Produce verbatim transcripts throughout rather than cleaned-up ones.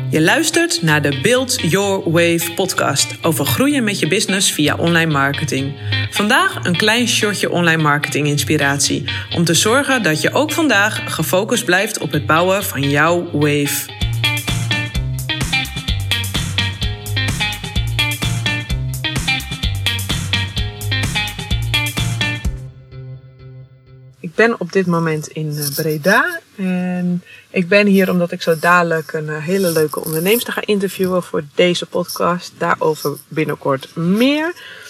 Je luistert naar de Build Your Wave podcast over groeien met je business via online marketing. Vandaag een klein shotje online marketing inspiratie om te zorgen dat je ook vandaag gefocust blijft op het bouwen van jouw wave. Ik ben op dit moment in Breda en ik ben hier omdat ik zo dadelijk een hele leuke onderneemster ga interviewen voor deze podcast. Daarover binnenkort meer.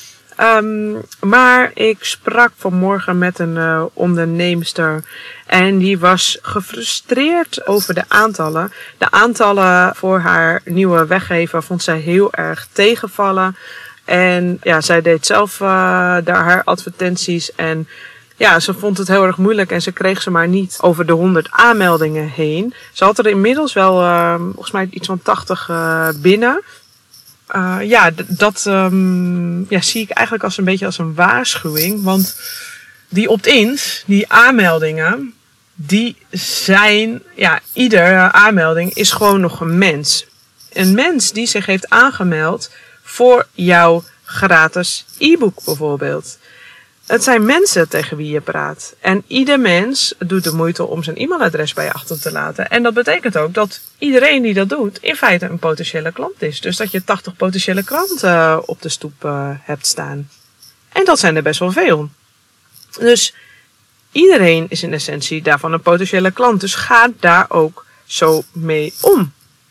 Um, maar ik sprak vanmorgen met een uh, onderneemster en die was gefrustreerd over de aantallen. De aantallen voor haar nieuwe weggever vond zij heel erg tegenvallen. En ja, zij deed zelf uh, daar haar advertenties en ja, ze vond het heel erg moeilijk en ze kreeg ze maar niet over de honderd aanmeldingen heen. Ze had er inmiddels wel uh, volgens mij iets van tachtig uh, binnen. Uh, ja, d- dat um, ja, zie ik eigenlijk als een beetje als een waarschuwing. Want die opt-ins, die aanmeldingen, die zijn, ja, iedere aanmelding is gewoon nog een mens. Een mens die zich heeft aangemeld voor jouw gratis e-book bijvoorbeeld. Het zijn mensen tegen wie je praat. En ieder mens doet de moeite om zijn e-mailadres bij je achter te laten. En dat betekent ook dat iedereen die dat doet in feite een potentiële klant is. Dus dat je tachtig potentiële klanten uh, op de stoep uh, hebt staan. En dat zijn er best wel veel. Dus iedereen is in essentie daarvan een potentiële klant. Dus ga daar ook zo mee om.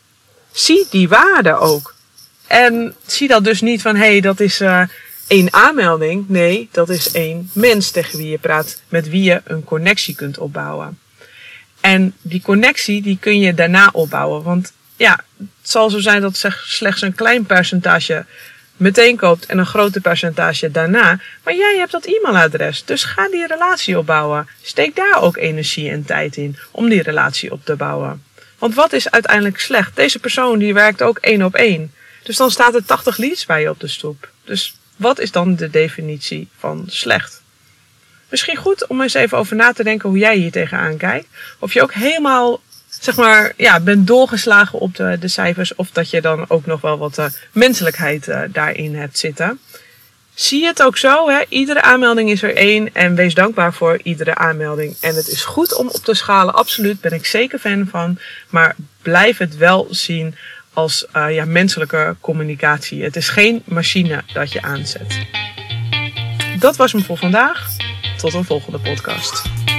Zie die waarde ook. En zie dat dus niet van, hé, hey, dat is Uh, Eén aanmelding, nee, dat is één mens tegen wie je praat, met wie je een connectie kunt opbouwen. En die connectie, die kun je daarna opbouwen. Want ja, het zal zo zijn dat slechts een klein percentage meteen koopt en een groter percentage daarna. Maar jij hebt dat e-mailadres, dus ga die relatie opbouwen. Steek daar ook energie en tijd in om die relatie op te bouwen. Want wat is uiteindelijk slecht? Deze persoon die werkt ook één op één. Dus dan staat er tachtig leads bij je op de stoep. Dus wat is dan de definitie van slecht? Misschien goed om eens even over na te denken hoe jij hier tegenaan kijkt. Of je ook helemaal, zeg maar, ja, bent doorgeslagen op de, de cijfers. Of dat je dan ook nog wel wat uh, menselijkheid uh, daarin hebt zitten. Zie het ook zo, hè? Iedere aanmelding is er één. En wees dankbaar voor iedere aanmelding. En het is goed om op te schalen, absoluut. Ben ik zeker fan van. Maar blijf het wel zien als uh, ja, menselijke communicatie. Het is geen machine dat je aanzet. Dat was hem voor vandaag. Tot een volgende podcast.